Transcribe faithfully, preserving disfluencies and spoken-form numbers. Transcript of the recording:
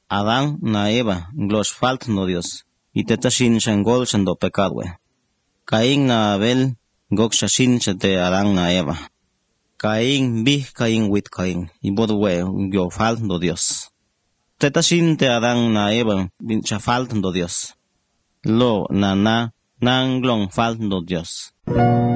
Adán na Eva, glosh faltando Dios. Y tetashin shangol shando pecadwe. Caín na Abel, gok shashin shate Adán na Eva. Caín bih Caín wit Caín. Y bodwe, yo faltando Dios. Tetashin te Adán na Eva, bincha faltando Dios. Lo na na, nanglong faltando Dios.